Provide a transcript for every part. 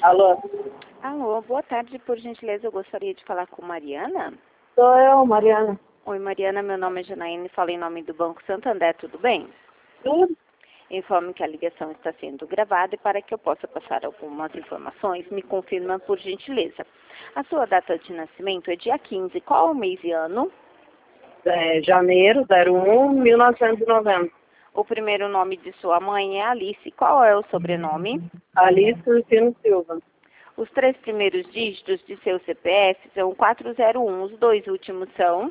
Alô? Alô, boa tarde, por gentileza, eu gostaria de falar com Mariana. Sou eu, Mariana. Oi, Mariana, meu nome é Janaíne, falo em nome do Banco Santander, tudo bem? Tudo? Informe que a ligação está sendo gravada e para que eu possa passar algumas informações, me confirma por gentileza. A sua data de nascimento é dia 15, qual o mês e ano? Janeiro, 01/1990. O primeiro nome de sua mãe é Alice, qual é o sobrenome? Alice Rufino Silva. Os 3 primeiros dígitos de seu CPF são 401, os 2 últimos são?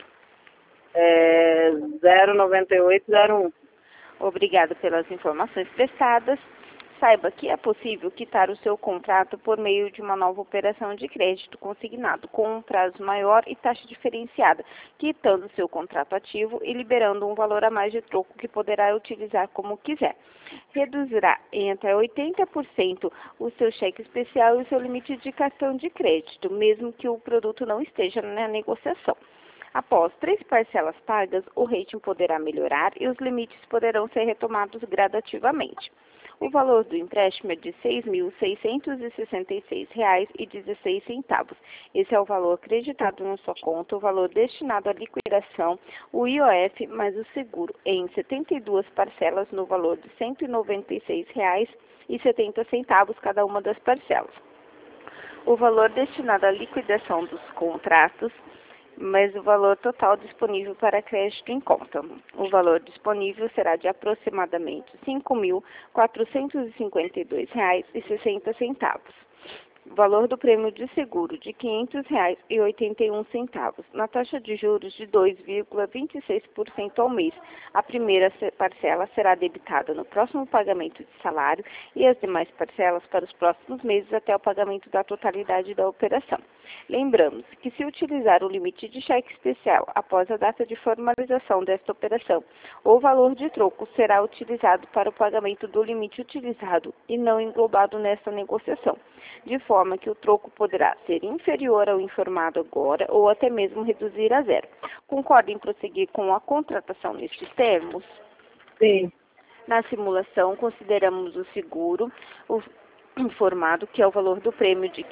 09801. Obrigada pelas informações prestadas. Saiba que é possível quitar o seu contrato por meio de uma nova operação de crédito consignado com um prazo maior e taxa diferenciada, quitando o seu contrato ativo e liberando um valor a mais de troco que poderá utilizar como quiser. Reduzirá em até 80% o seu cheque especial e o seu limite de cartão de crédito, mesmo que o produto não esteja na negociação. Após 3 parcelas pagas, o rating poderá melhorar e os limites poderão ser retomados gradativamente. O valor do empréstimo é de R$ 6.666,16. Esse é o valor acreditado na sua conta, o valor destinado à liquidação, o IOF mais o seguro, em 72 parcelas no valor de R$ 196,70 cada uma das parcelas. O valor destinado à liquidação dos contratos, mas o valor total disponível para crédito em conta. O valor disponível será de aproximadamente R$ 5.452,60. O valor do prêmio de seguro de R$ 500,81, na taxa de juros de 2,26% ao mês. A primeira parcela será debitada no próximo pagamento de salário e as demais parcelas para os próximos meses até o pagamento da totalidade da operação. Lembramos que se utilizar o limite de cheque especial após a data de formalização desta operação, o valor de troco será utilizado para o pagamento do limite utilizado e não englobado nesta negociação, de forma que o troco poderá ser inferior ao informado agora ou até mesmo reduzir a zero. Concorda em prosseguir com a contratação nestes termos? Sim. Na simulação, consideramos o seguro informado, que é o valor do prêmio de R$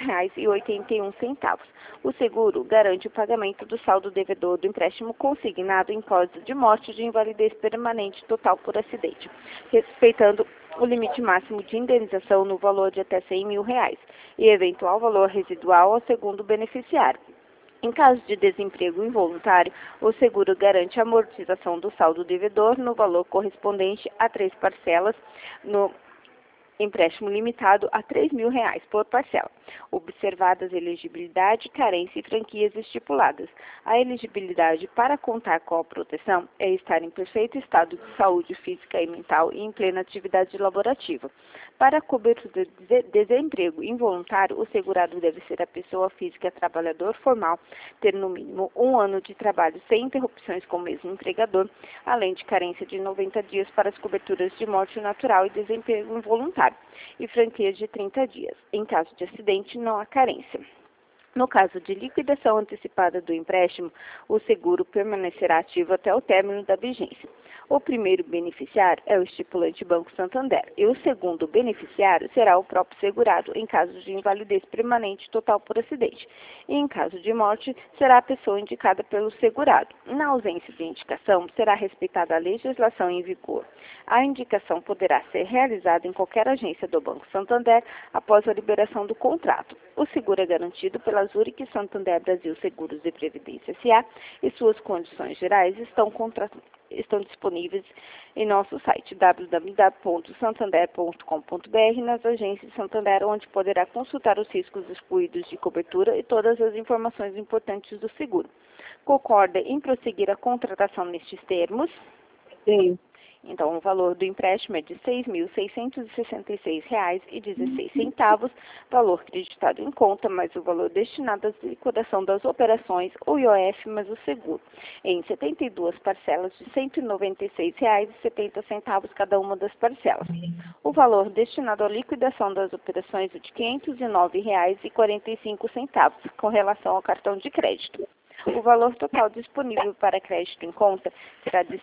500,81. O seguro garante o pagamento do saldo devedor do empréstimo consignado em caso de morte ou de invalidez permanente total por acidente, respeitando o limite máximo de indenização no valor de até R$ 100 mil e eventual valor residual ao segundo beneficiário. Em caso de desemprego involuntário, o seguro garante a amortização do saldo devedor no valor correspondente a 3 parcelas no empréstimo limitado a R$ 3 mil por parcela, observadas elegibilidade, carência e franquias estipuladas. A elegibilidade para contar com a proteção é estar em perfeito estado de saúde física e mental e em plena atividade laborativa. Para a cobertura de desemprego involuntário, o segurado deve ser a pessoa física trabalhador formal, ter no mínimo 1 ano de trabalho sem interrupções com o mesmo empregador, além de carência de 90 dias para as coberturas de morte natural e desemprego involuntário, e franquias de 30 dias. Em caso de acidente, não há carência. No caso de liquidação antecipada do empréstimo, o seguro permanecerá ativo até o término da vigência. O primeiro beneficiário é o estipulante Banco Santander e o segundo beneficiário será o próprio segurado em caso de invalidez permanente total por acidente. E em caso de morte, será a pessoa indicada pelo segurado. Na ausência de indicação, será respeitada a legislação em vigor. A indicação poderá ser realizada em qualquer agência do Banco Santander após a liberação do contrato. O seguro é garantido pela Zurich Santander Brasil Seguros e Previdência S.A. e suas condições gerais estão disponíveis em nosso site www.santander.com.br, nas agências Santander, onde poderá consultar os riscos excluídos de cobertura e todas as informações importantes do seguro. Concorda em prosseguir a contratação nestes termos? Sim. Então, o valor do empréstimo é de R$ 6.666,16, valor creditado em conta, mais o valor destinado à liquidação das operações, o IOF mais o seguro, em 72 parcelas de R$ 196,70 cada uma das parcelas. O valor destinado à liquidação das operações é de R$ 509,45, com relação ao cartão de crédito. O valor total disponível para crédito em conta será de R$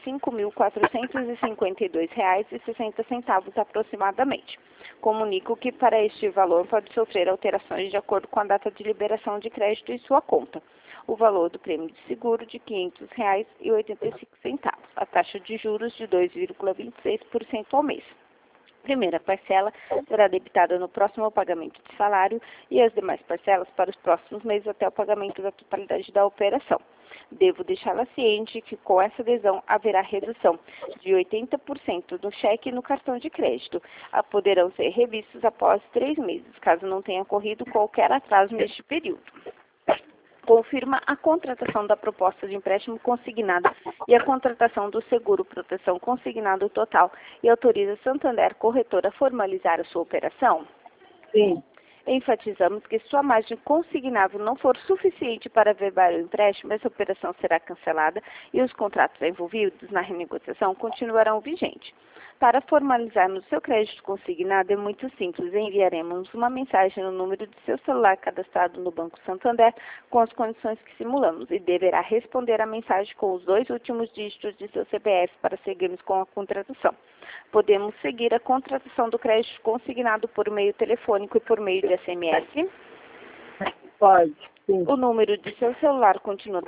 5.452,60 aproximadamente. Comunico que para este valor pode sofrer alterações de acordo com a data de liberação de crédito em sua conta. O valor do prêmio de seguro de R$ 500,85. A taxa de juros de 2,26% ao mês. Primeira parcela será debitada no próximo pagamento de salário e as demais parcelas para os próximos meses até o pagamento da totalidade da operação. Devo deixá-la ciente que com essa adesão haverá redução de 80% no cheque e no cartão de crédito. Poderão ser revistos após 3 meses, caso não tenha ocorrido qualquer atraso neste período. Confirma a contratação da proposta de empréstimo consignado e a contratação do seguro proteção consignado total e autoriza Santander Corretora a formalizar a sua operação? Sim. Enfatizamos que se sua margem consignável não for suficiente para averbar o empréstimo, essa operação será cancelada e os contratos envolvidos na renegociação continuarão vigentes. Para formalizarmos o seu crédito consignado é muito simples. Enviaremos uma mensagem no número de seu celular cadastrado no Banco Santander com as condições que simulamos e deverá responder a mensagem com os 2 últimos dígitos de seu CPF para seguirmos com a contratação. Podemos seguir a contratação do crédito consignado por meio telefônico e por meio de SMS? Pode, sim. O número de seu celular continua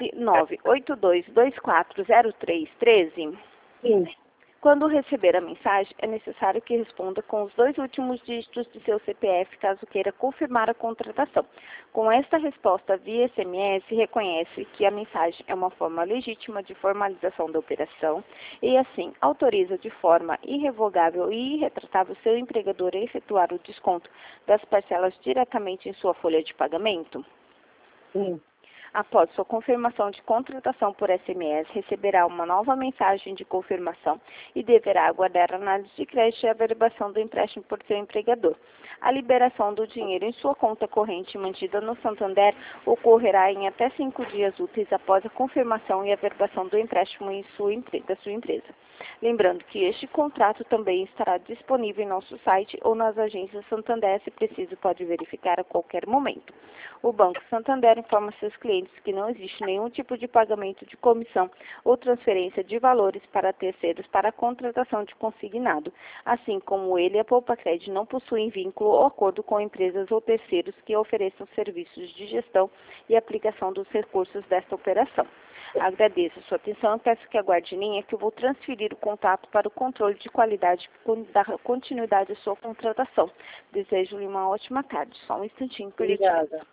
12 982240313? Sim. Quando receber a mensagem, é necessário que responda com os 2 últimos dígitos de seu CPF, caso queira confirmar a contratação. Com esta resposta via SMS, reconhece que a mensagem é uma forma legítima de formalização da operação e, assim, autoriza de forma irrevogável e irretratável seu empregador a efetuar o desconto das parcelas diretamente em sua folha de pagamento? Sim. Após sua confirmação de contratação por SMS, receberá uma nova mensagem de confirmação e deverá aguardar a análise de crédito e a averbação do empréstimo por seu empregador. A liberação do dinheiro em sua conta corrente mantida no Santander ocorrerá em até 5 dias úteis após a confirmação e averbação do empréstimo da sua empresa. Lembrando que este contrato também estará disponível em nosso site ou nas agências Santander, se preciso pode verificar a qualquer momento. O Banco Santander informa seus clientes que não existe nenhum tipo de pagamento de comissão ou transferência de valores para terceiros para a contratação de consignado, assim como ele e a Poupa Cred não possuem vínculo ou acordo com empresas ou terceiros que ofereçam serviços de gestão e aplicação dos recursos desta operação. Agradeço a sua atenção e peço que aguarde em linha que eu vou transferir o contato para o controle de qualidade da continuidade da sua contratação. Desejo-lhe uma ótima tarde. Só um instantinho, por gentileza. Obrigada.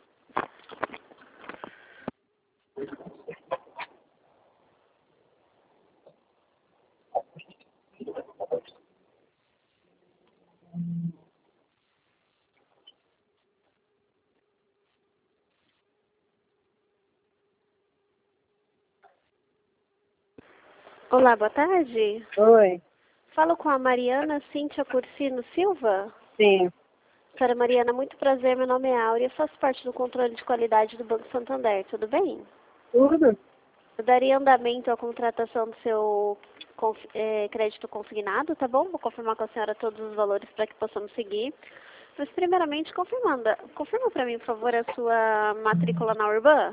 Olá, boa tarde. Oi. Falo com a Mariana Cíntia Cursino Silva. Sim. Senhora Mariana, muito prazer, meu nome é Áurea, faço parte do controle de qualidade do Banco Santander, tudo bem? Tudo? Eu daria andamento à contratação do seu crédito consignado, tá bom? Vou confirmar com a senhora todos os valores para que possamos seguir. Mas primeiramente, confirma para mim, por favor, a sua matrícula na Urban?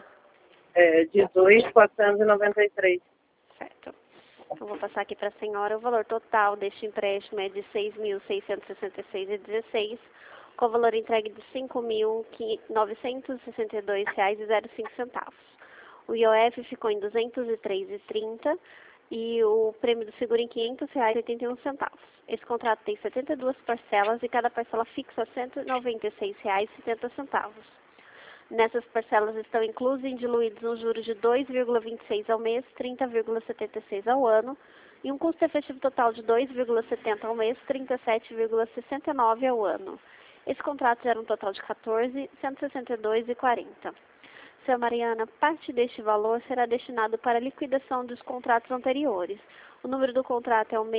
18.493. Certo. Eu vou passar aqui para a senhora. O valor total deste empréstimo é de R$ 6.666,16, com o valor entregue de R$ 5.962,05. O IOF ficou em R$ 203,30 e o prêmio do seguro em R$ 500,81. Esse contrato tem 72 parcelas e cada parcela fixa R$ 196,70. Nessas parcelas estão inclusos e diluídos um juros de 2,26 ao mês, 30,76 ao ano, e um custo efetivo total de 2,70 ao mês, 37,69 ao ano. Esse contrato gera um total de 14.162,40. Senhora Mariana, parte deste valor será destinado para a liquidação dos contratos anteriores. O número do contrato é o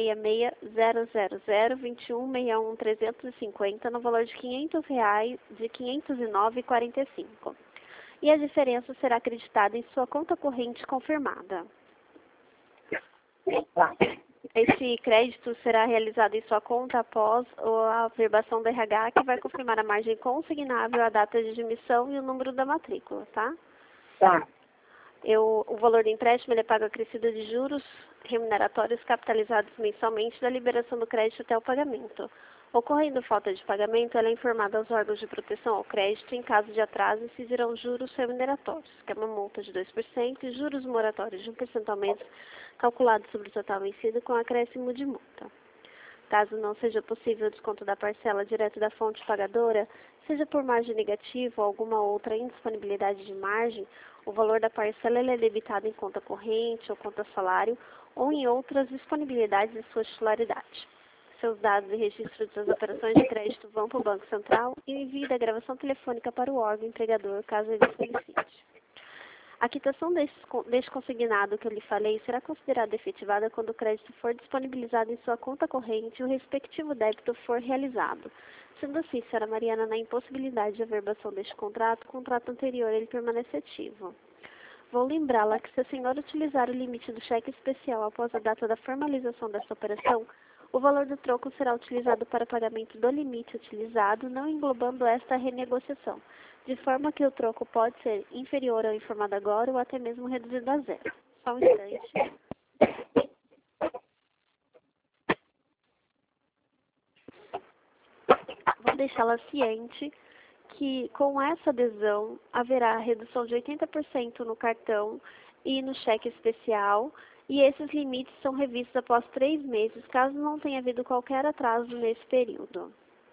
66.000.21.61.350, no valor de R$ 509,45. E a diferença será acreditada em sua conta corrente confirmada. Tá. Esse crédito será realizado em sua conta após a averbação do RH, que vai confirmar a margem consignável, a data de emissão e o número da matrícula, tá? Tá. O valor do empréstimo ele é pago acrescido de juros remuneratórios capitalizados mensalmente da liberação do crédito até o pagamento. Ocorrendo falta de pagamento, ela é informada aos órgãos de proteção ao crédito. Em caso de atraso, incidirão juros remuneratórios, que é uma multa de 2%, e juros moratórios de 1% ao mês, calculados sobre o total vencido com acréscimo de multa. Caso não seja possível o desconto da parcela direto da fonte pagadora, seja por margem negativa ou alguma outra indisponibilidade de margem, o valor da parcela é debitado em conta corrente ou conta salário ou em outras disponibilidades de sua titularidade. Seus dados e registros das operações de crédito vão para o Banco Central e envie da gravação telefônica para o órgão empregador, caso ele solicite. A quitação deste consignado que eu lhe falei será considerada efetivada quando o crédito for disponibilizado em sua conta corrente e o respectivo débito for realizado. Sendo assim, senhora Mariana, na impossibilidade de averbação deste contrato, o contrato anterior ele permanece ativo. Vou lembrá-la que se a senhora utilizar o limite do cheque especial após a data da formalização desta operação, o valor do troco será utilizado para pagamento do limite utilizado, não englobando esta renegociação, de forma que o troco pode ser inferior ao informado agora ou até mesmo reduzido a zero. Só um instante. Vou deixá-la ciente que com essa adesão haverá redução de 80% no cartão e no cheque especial, e esses limites são revistos após 3 meses, caso não tenha havido qualquer atraso nesse período.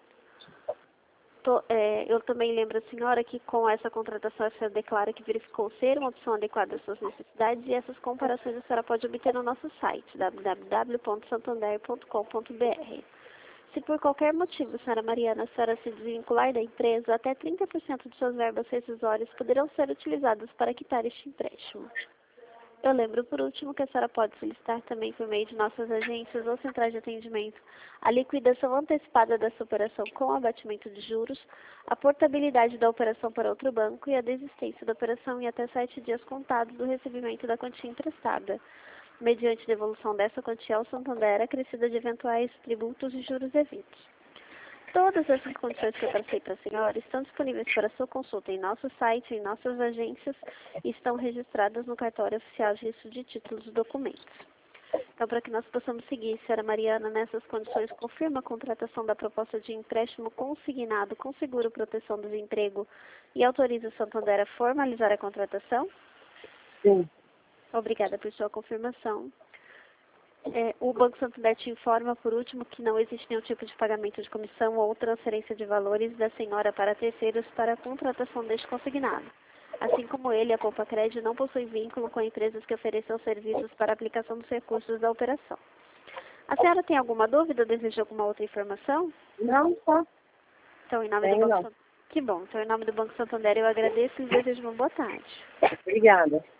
Eu também lembro a senhora que com essa contratação a senhora declara que verificou ser uma opção adequada às suas necessidades, e essas comparações a senhora pode obter no nosso site, www.santander.com.br. Se por qualquer motivo, senhora Mariana, a senhora se desvincular da empresa, até 30% de suas verbas rescisórias poderão ser utilizadas para quitar este empréstimo. Eu lembro, por último, que a senhora pode solicitar também, por meio de nossas agências ou centrais de atendimento, a liquidação antecipada dessa operação com abatimento de juros, a portabilidade da operação para outro banco e a desistência da operação em até 7 dias contados do recebimento da quantia emprestada. Mediante devolução dessa quantia ao Santander, acrescida de eventuais tributos e juros devidos. Todas essas condições que eu tracei para a senhora estão disponíveis para sua consulta em nosso site, em nossas agências, e estão registradas no cartório oficial de registro de títulos e documentos. Então, para que nós possamos seguir, senhora Mariana, nessas condições, confirma a contratação da proposta de empréstimo consignado com seguro proteção do desemprego e autoriza o Santander a formalizar a contratação? Sim. Obrigada por sua confirmação. O Banco Santander te informa, por último, que não existe nenhum tipo de pagamento de comissão ou transferência de valores da senhora para terceiros para a contratação deste consignado. Assim como ele, a Poupa Crédito não possui vínculo com empresas que ofereçam serviços para aplicação dos recursos da operação. A senhora tem alguma dúvida ou deseja alguma outra informação? Não, tá. Então, em nome do Banco Santander... Que bom. Então, em nome do Banco Santander, eu agradeço e desejo uma boa tarde. Obrigada.